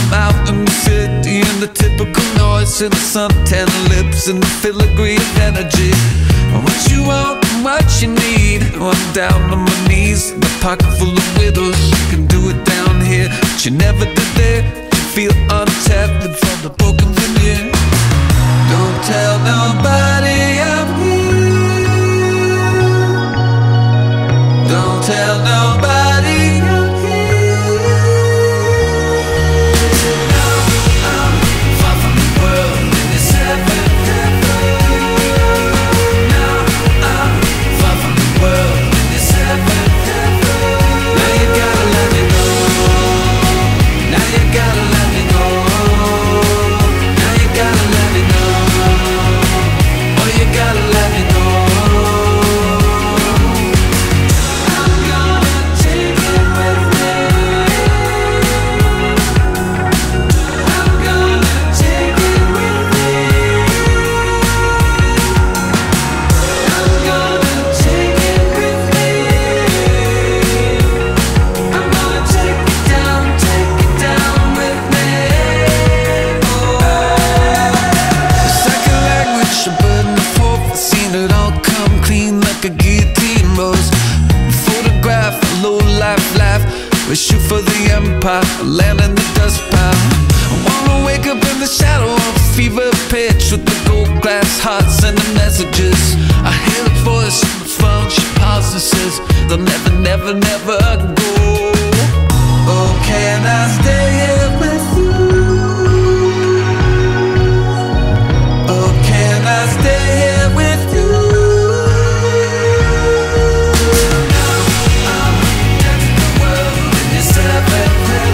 I'm out in the city and the typical noise and the suntan lips and the filigree of energy. What you want and what you need. I'm down on my knees, the pocket full of widows. You can do it down here, but you never did there. You feel untethered from the broken veneer. Don't tell nobody I'm here. Don't tell nobody I'm here. Now I'm far from the world in this heaven. Now I'm far from the world in this heaven. Now you gotta let me go. Now you gotta let me go. Now you gotta let me know. Oh, you gotta let me know. I'm gonna take it with me. I'm gonna take it with me. I'm gonna take it with me. I'm gonna take it down with me. The second language, a bird and a fourth, I've seen it all come clean like a guillotine rose. Photograph, a low life laugh. We shoot for the empire, land in the dust pile. I wanna wake up in the shadow of a fever pitch with the gold glass heart sending messages. I hear the voice on the phone, she pauses and says they'll never, never, never go. Oh, can I stay here with you? Oh, can I stay here with you? Now I'm dancing the world in this heaven.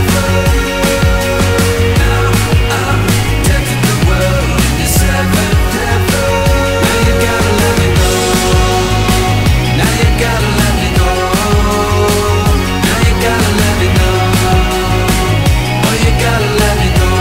Now I'm dancing the world in this heaven. Now you gotta let me go. Now you gotta let me go. Now you gotta let me know. Oh, you gotta let me know.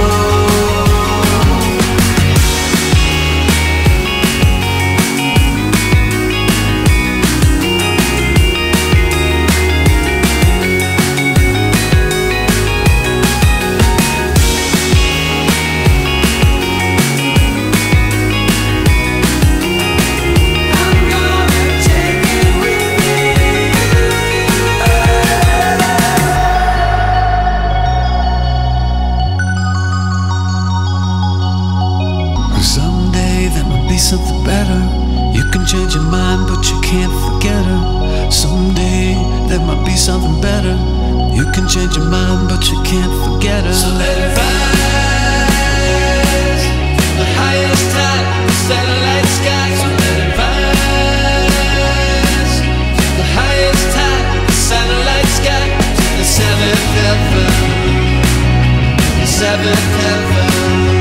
I'm gonna take it with me. Someday there might be something better. You can change your mind, but you can't forget her. Someday there might be something better. You can change your mind, but you can't forget her. So let it rise from the highest tide, the satellite sky. So let it rise from the highest tide, the satellite sky, to the seventh heaven, the seventh heaven.